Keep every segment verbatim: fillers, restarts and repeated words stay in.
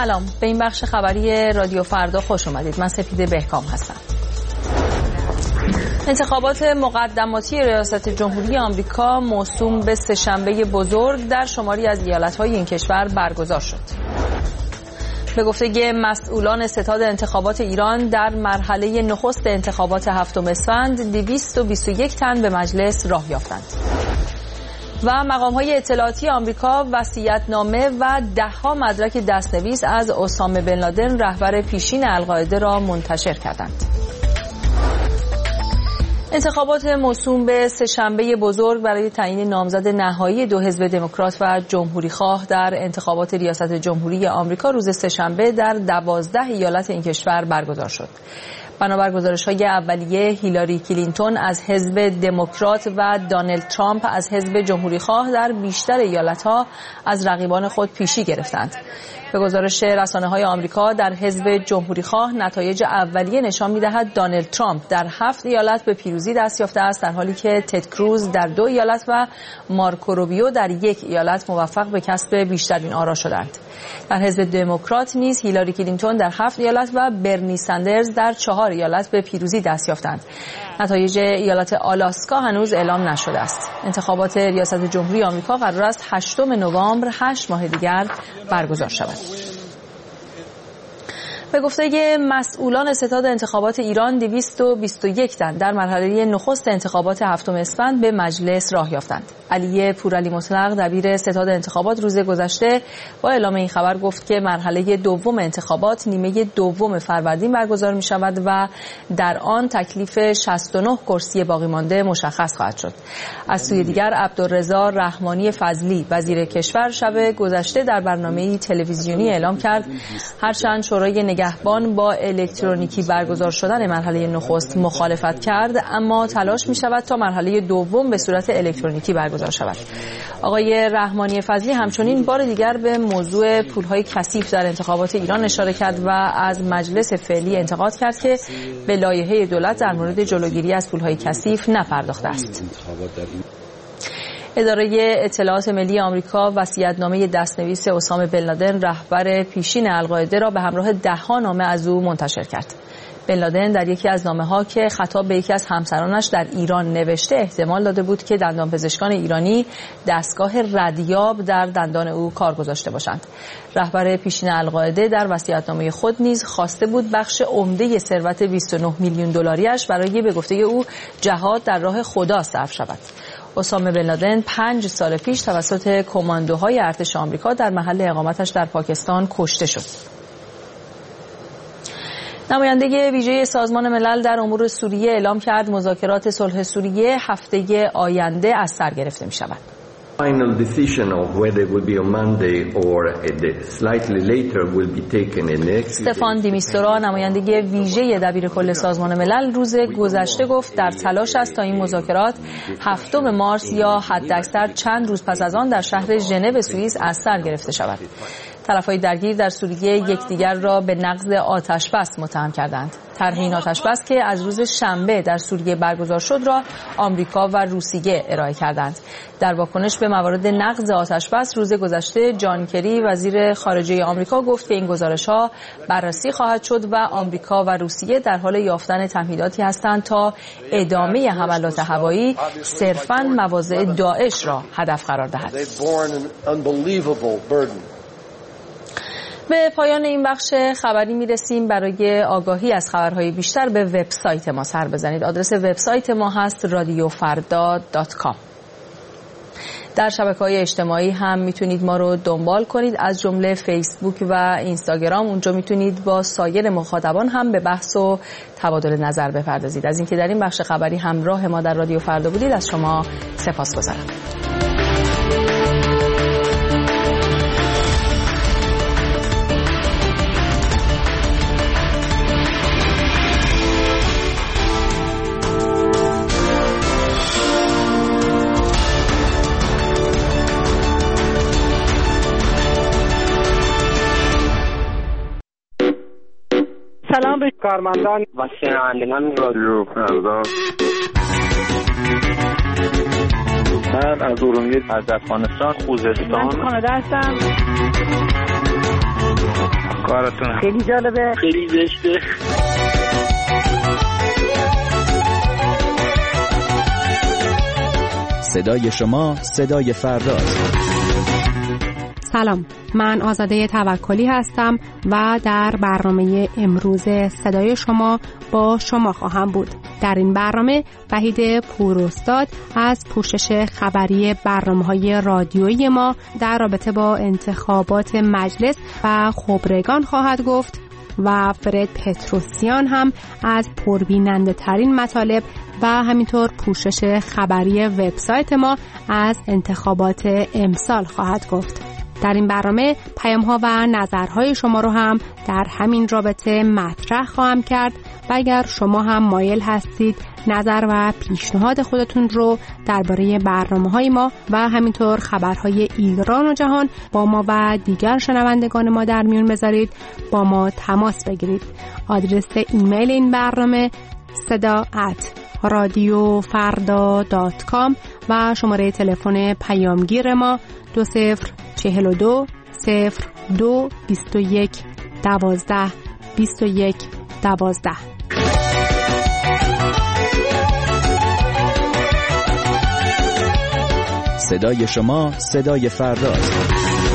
سلام، به این بخش خبری رادیو فردا خوش اومدید. من سپیده بهکام هستم. انتخابات مقدماتی ریاست جمهوری آمریکا موسوم به سه‌شنبه بزرگ در شماری از ایالت‌های این کشور برگزار شد. به گفته مسئولان ستاد انتخابات ایران در مرحله نخست انتخابات هفتم اسفند دویست و بیست و یک تن به مجلس راه یافتند. و مقام‌های اطلاعاتی آمریکا وصیت‌نامه و ده‌ها مدرک دستنویس از اسامه بن لادن رهبر پیشین القاعده را منتشر کردند. انتخابات موسوم به سه‌شنبه بزرگ برای تعیین نامزد نهایی دو حزب دموکرات و جمهوری‌خواه در انتخابات ریاست جمهوری آمریکا روز سه‌شنبه در دوازده ایالت این کشور برگزار شد. بنابر گزارش‌های اولیه، هیلاری کلینتون از حزب دموکرات و دونالد ترامپ از حزب جمهوری‌خواه در بیشتر ایالت‌ها از رقیبان خود پیشی گرفتند. به گزارش رسانه‌های آمریکا، در حزب جمهوری‌خواه نتایج اولیه نشان می‌دهد دونالد ترامپ در هفت ایالت به پیروزی دست یافته است، در حالی که تد کروز در دو ایالت و مارکو روبیو در یک ایالت موفق به کسب بیشترین آرا شدند. در حزب دموکرات نیز هیلاری کلینتون در هفت ایالت و برنی سندرز در چهار ایالت به پیروزی دست یافتند. نتایج ایالت آلاسکا هنوز اعلام نشده است. انتخابات ریاست جمهوری آمریکا قرار است هشتم نوامبر، هشت ماه دیگر برگزار شود. به گفته مسئولان ستاد انتخابات ایران، دویست و بیست و یک تن در مرحله نخست انتخابات هفتم اسفند به مجلس راه یافتند. علی پورعلی مطلق دبیر ستاد انتخابات روز گذشته با اعلام این خبر گفت که مرحله دوم انتخابات نیمه دوم فروردین برگزار می شود و در آن تکلیف شصت و نه کرسی باقی مانده مشخص خواهد شد. از سوی دیگر عبدالرضا رحمانی فضلی وزیر کشور شب گذشته در برنامه‌ای تلویزیونی اعلام کرد هرچند شورای نگهبان با الکترونیکی برگزار شدن مرحله نخست مخالفت کرد، اما تلاش می شود تا مرحله دوم به صورت الکترونیکی برگزار شود. آقای رحمانی فضلی همچنین بار دیگر به موضوع پولهای کثیف در انتخابات ایران اشاره کرد و از مجلس فعلی انتقاد کرد که به لایحه دولت در مورد جلوگیری از پولهای کثیف نپرداخته است. اداره اطلاعات ملی آمریکا وصیت‌نامه دستنویس اسامه بن لادن رهبر پیشین القاعده را به همراه ده‌ها نامه از او منتشر کرد. بن لادن در یکی از نامه‌ها که خطاب به یکی از همسرانش در ایران نوشته احتمال داده بود که دندانپزشکان ایرانی دستگاه ردیاب در دندان او کار گذاشته باشند. رهبر پیشین القاعده در وصیت‌نامه خود نیز خواسته بود بخش عمده ثروت بیست و نه میلیون دلاریش برای به گفته او جهاد در راه خدا صرف شود. اسامه بن لادن پنج سال پیش توسط کماندوهای ارتش آمریکا در محل اقامتش در پاکستان کشته شد. نماینده ویژه سازمان ملل در امور سوریه اعلام کرد مذاکرات صلح سوریه هفته آینده از سر گرفته می شود. Final decision of whether it will be on Monday or slightly later will be taken in next. استفان دیمیستورا نماینده ویژه دبیر کل سازمان ملل روز گذشته گفت در تلاش است تا این مذاکرات هفتم مارس یا حداکثر چند روز پس از آن در شهر ژنو سوئیس از سر گرفته شود. طرفهای درگیر در سوریه یکدیگر را به نقض آتش‌بس متهم کردند. طرح این آتش‌بس که از روز شنبه در سوریه برگزار شد را آمریکا و روسیه ارائه کردند. در واکنش به موارد نقض آتش‌بس روز گذشته جان کری وزیر خارجه آمریکا گفت که این گزارش‌ها بررسی خواهد شد و آمریکا و روسیه در حال یافتن تمهیداتی هستند تا ادامه حملات هوایی صرفاً مواضع داعش را هدف قرار دهد. به پایان این بخش خبری میرسیم. برای آگاهی از خبرهای بیشتر به وبسایت ما سر بزنید. آدرس وبسایت ما هست رادیو فردا دات کام. در شبکه‌های اجتماعی هم میتونید ما رو دنبال کنید، از جمله فیسبوک و اینستاگرام. اونجا میتونید با سایر مخاطبان هم به بحث و تبادل نظر بپردازید. از اینکه در این بخش خبری همراه ما در رادیو فردا بودید از شما سپاسگزارم. سلام به کارمندان و شنوندگان رادیو فردا. من از ارومیه، از افغانستان، خوزستان، من کانادا هستم. کارتون خیلی جالبه، خیلی زشته. صدای شما صدای فرداست. سلام، من آزاده توکلی هستم و در برنامه امروز صدای شما با شما خواهم بود. در این برنامه وحید پوراستاد از پوشش خبری برنامه‌های رادیویی ما در رابطه با انتخابات مجلس و خبرگان خواهد گفت و فرد پتروسیان هم از پربیننده ترین مطالب و همینطور پوشش خبری وبسایت ما از انتخابات امسال خواهد گفت. در این برنامه پیام‌ها و نظرهای شما رو هم در همین رابطه مطرح خواهم کرد و اگر شما هم مایل هستید نظر و پیشنهاد خودتون رو درباره برنامه‌های ما و همینطور خبرهای ایران و جهان با ما و دیگر شنوندگان ما در میون بذارید، با ما تماس بگیرید. آدرس ایمیل این برنامه صدا ات رادیو فردا دات کام و شماره تلفن پیامگیر ما دو صفر چهل و دو صفر دو بیست و یک دوازده بیست و یک دوازده. صدای شما صدای فرداست.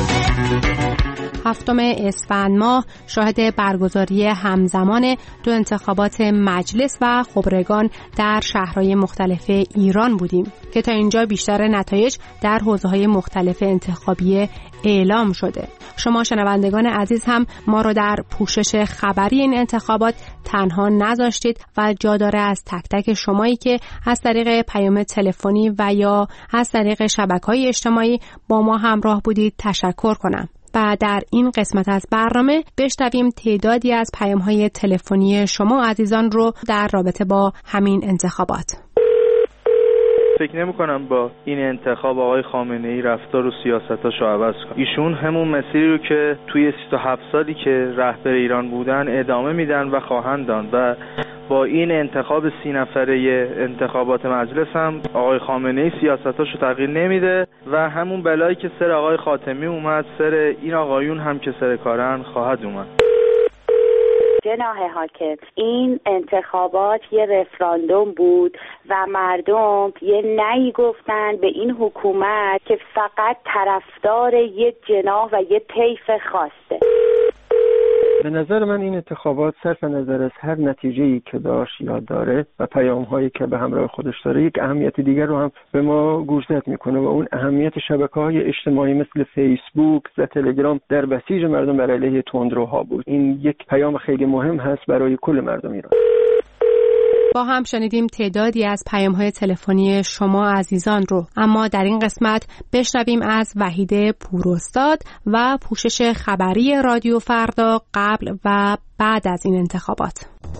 هفتم اسفند ماه شاهد برگزاری همزمان دو انتخابات مجلس و خبرگان در شهرهای مختلف ایران بودیم که تا اینجا بیشتر نتایج در حوزه‌های مختلف انتخابی اعلام شده. شما شنوندگان عزیز هم ما رو در پوشش خبری این انتخابات تنها نذاشتید و جا داره از تک تک شمایی که از طریق پیام تلفنی و یا از طریق شبکه‌های اجتماعی با ما همراه بودید تشکر کنم. و در این قسمت از برنامه بشنویم تعدادی از پیام‌های تلفنی شما عزیزان رو در رابطه با همین انتخابات. فکر نمی‌کنم با این انتخاب آقای خامنه‌ای رفتار و سیاستاشو عوض کنه. ایشون همون مسیری رو که توی سی و هفت سالی که رهبر ایران بودن ادامه میدن و خواهند داد و با این انتخاب سی نفره انتخابات مجلس هم آقای خامنه‌ای سیاستاشو تغییر نمیده و همون بلایی که سر آقای خاتمی اومد سر این آقایون هم که سر کارن خواهد اومد. جناح حاکم، این انتخابات یه رفراندوم بود و مردم یه نهی گفتن به این حکومت که فقط طرفدار یه جناح و یه طیف خاصه. به نظر من این انتخابات صرف نظر از هر نتیجه‌ای که داشت یا داره و پیام‌هایی که به همراه خودش داره یک اهمیت دیگر رو هم به ما گوشزد میکنه و اون اهمیت شبکه‌های اجتماعی مثل فیسبوک و تلگرام در بسیج مردم بر علیه تندروها بود. این یک پیام خیلی مهم هست برای کل مردم ایران. با هم شنیدیم تعدادی از پیام‌های تلفنی شما عزیزان رو، اما در این قسمت بشنویم از وحید پوراستاد و پوشش خبری رادیو فردا قبل و بعد از این انتخابات.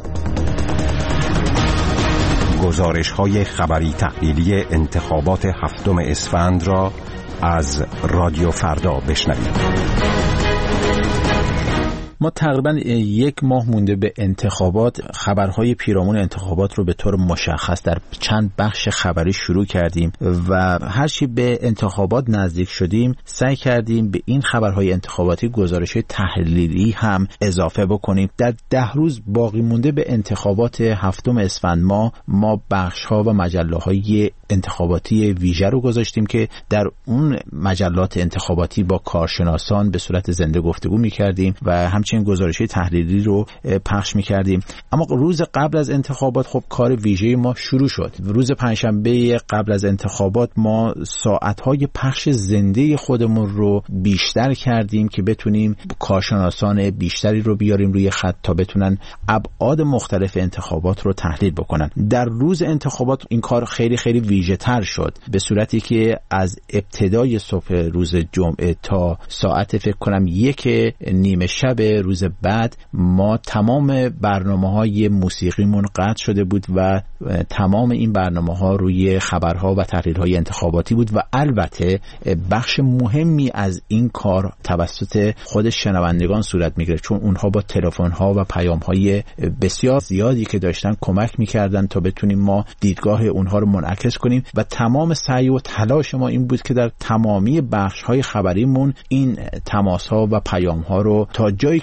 گزارش‌های خبری تحلیلی انتخابات هفتم اسفند را از رادیو فردا بشنوید. ما تقریبا یک ماه مونده به انتخابات. خبرهای پیرامون انتخابات رو به طور مشخص در چند بخش خبری شروع کردیم و هرچی به انتخابات نزدیک شدیم سعی کردیم به این خبرهای انتخاباتی گزارش‌های تحلیلی هم اضافه بکنیم. در ده روز باقی مونده به انتخابات هفتم اسفند ماه ما بخش‌ها و مجله‌های انتخاباتی ویژه رو گذاشتیم که در اون مجلات انتخاباتی با کارشناسان به صورت زنده گفتگو می‌کردیم و همچنین گزارش‌های تحلیلی رو پخش می‌کردیم. اما روز قبل از انتخابات خب کار ویژه ما شروع شد. روز پنجشنبه قبل از انتخابات ما ساعت‌های پخش زنده خودمون رو بیشتر کردیم که بتونیم کارشناسان بیشتری رو بیاریم روی خط تا بتونن ابعاد مختلف انتخابات رو تحلیل بکنن. در روز انتخابات این کار خیلی خیلی ویژه تر شد، به صورتی که از ابتدای صبح روز جمعه تا ساعت فکر کنم یک نیمه شب روز بعد ما تمام برنامه‌های موسیقیمون قطع شده بود و تمام این برنامه‌ها روی خبرها و تحلیل‌های انتخاباتی بود و البته بخش مهمی از این کار توسط خود شنوندگان صورت می‌گیره، چون اونها با تلفن‌ها و پیام‌های بسیار زیادی که داشتن کمک می‌کردن تا بتونیم ما دیدگاه اونها رو منعکس کنیم و تمام سعی و تلاش ما این بود که در تمامی بخش‌های خبریمون این تماس‌ها و پیام‌ها رو تا جایی که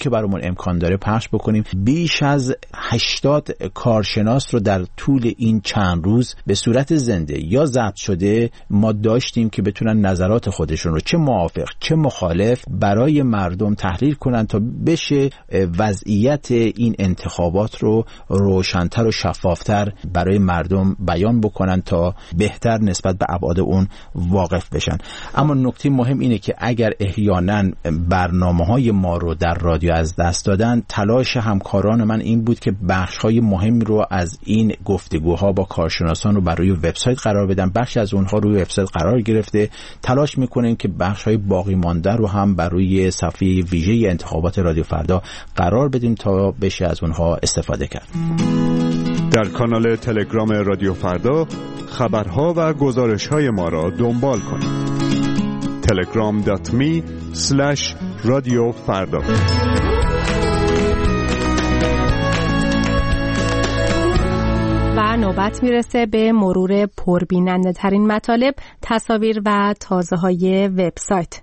که برامون امکان داره پخش بکنیم. بیش از هشتاد کارشناس رو در طول این چند روز به صورت زنده یا ضبط شده ما داشتیم که بتونن نظرات خودشون رو چه موافق چه مخالف برای مردم تحلیل کنن تا بشه وضعیت این انتخابات رو روشن‌تر و شفافتر برای مردم بیان بکنن تا بهتر نسبت به ابعاد اون واقف بشن. اما نکته مهم اینه که اگر احیانا برنامه‌های ما رو در رادیو از دست دادن، تلاش همکاران من این بود که بخش‌های مهم رو از این گفتگوها با کارشناسان رو برای وبسایت قرار بدن. بخش از اونها روی وبسایت قرار گرفته. تلاش می‌کنیم که بخش‌های باقی مانده رو هم برای صفحه ویژه انتخابات رادیو فردا قرار بدیم تا بشه از اونها استفاده کرد. در کانال تلگرام رادیو فردا خبرها و گزارش‌های ما را دنبال کنید. تلگرام دات می اسلش رادیو فردا. و نوبت میرسه به مرور پربیننده ترین مطالب، تصاویر و تازه های وبسایت.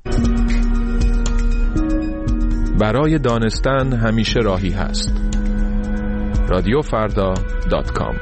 برای دانستن همیشه راهی هست. رادیو فردا دات کام.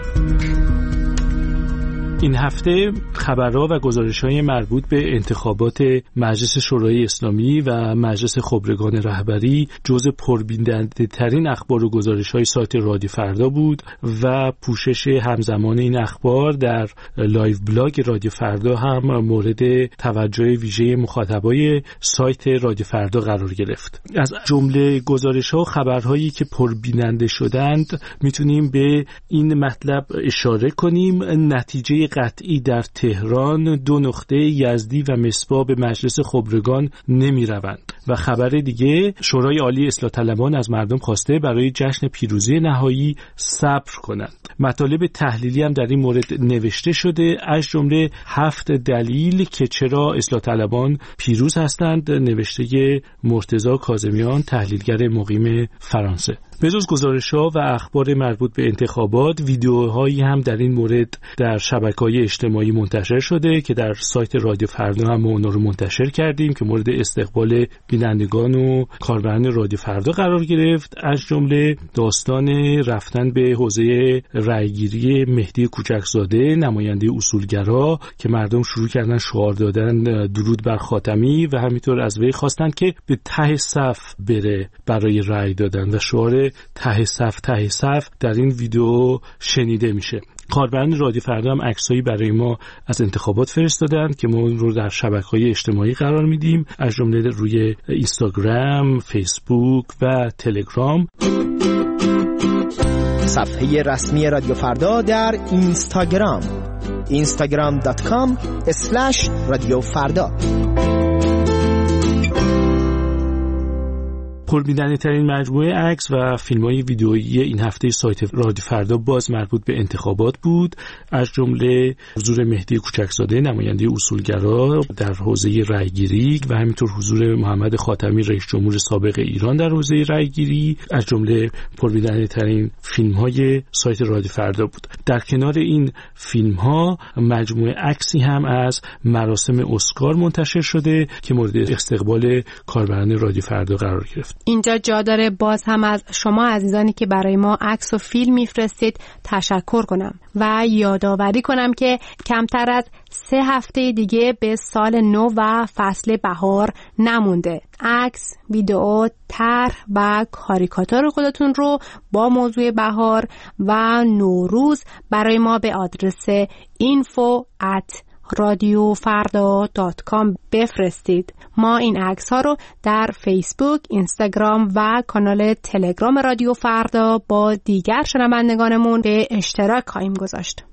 این هفته خبرها و گزارش‌های مربوط به انتخابات مجلس شورای اسلامی و مجلس خبرگان رهبری جزء پربیننده‌ترین اخبار و گزارش‌های سایت رادیو فردا بود و پوشش همزمان این اخبار در لایو بلاگ رادیو فردا هم مورد توجه ویژه مخاطبای سایت رادیو فردا قرار گرفت. از جمله گزارش‌ها و خبرهایی که پربیننده شدند میتونیم به این مطلب اشاره کنیم: نتیجه قطعی در تهران، دو نقطه یزدی و مصباح به مجلس خبرگان نمی روند. و خبر دیگه، شورای عالی اصلاح طلبان از مردم خواسته برای جشن پیروزی نهایی صبر کنند. مطالب تحلیلی هم در این مورد نوشته شده، از جمله هفت دلیل که چرا اصلاح طلبان پیروز هستند، نوشته مرتضی کاظمیان، تحلیلگر مقیم فرانسه. به جز گزارش‌ها و اخبار مربوط به انتخابات، ویدیوهایی هم در این مورد در شبکه‌های اجتماعی منتشر شده که در سایت رادیو فردا هم اونا رو منتشر کردیم که مورد استقبال بینندگان و کاربران رادیو فردا قرار گرفت. از جمله داستان رفتن به حوزه رأیگیری مهدی کوچکزاده، نماینده اصولگرا، که مردم شروع کردن شعار دادن درود بر خاتمی و همینطور از وی خواستن که به ته صف بره برای رأی دادن و شعار ته صف ته صف در این ویدیو شنیده میشه. کاربران رادیو فردا هم عکسایی برای ما از انتخابات فرستادن که ما اون رو در شبکه‌های اجتماعی قرار میدیم، از جمله روی اینستاگرام، فیسبوک و تلگرام. صفحه رسمی رادیو فردا در اینستاگرام اینستاگرام دات کام اسلش رادیو فردا. پربیننده‌ترین مجموعه عکس و فیلم‌های ویدئویی این هفته سایت رادیو فردا باز مربوط به انتخابات بود، از جمله حضور مهدی کوچکزاده، نماینده اصولگرا در حوزه رأیگیری و همینطور حضور محمد خاتمی، رئیس جمهور سابق ایران در حوزه رأیگیری، از جمله پربیننده‌ترین فیلم‌های سایت رادیو فردا بود. در کنار این فیلم‌ها مجموعه عکسی هم از مراسم اسکار منتشر شده که مورد استقبال کاربران رادیو فردا قرار گرفت. اینجا جا داره باز هم از شما عزیزانی که برای ما عکس و فیلم میفرستید تشکر کنم و یادآوری کنم که کمتر از سه هفته دیگه به سال نو و فصل بهار نمونده. عکس، ویدئو، طرح و کاریکاتور خودتون رو با موضوع بهار و نوروز برای ما به آدرس اینفو ات رادیو فردا دات کام بفرستید. ما این عکس ها رو در فیسبوک، اینستاگرام و کانال تلگرام رادیو فردا با دیگر شنوندگانمون به اشتراک خواهیم گذاشت.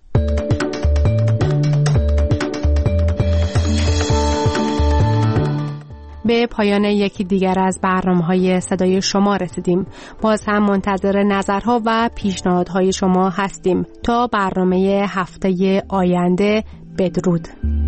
به پایان یکی دیگر از برنامه‌های صدای شما رسیدیم. باز هم منتظر نظرها و پیشنهادهای شما هستیم. تا برنامه هفته آینده، بدرود.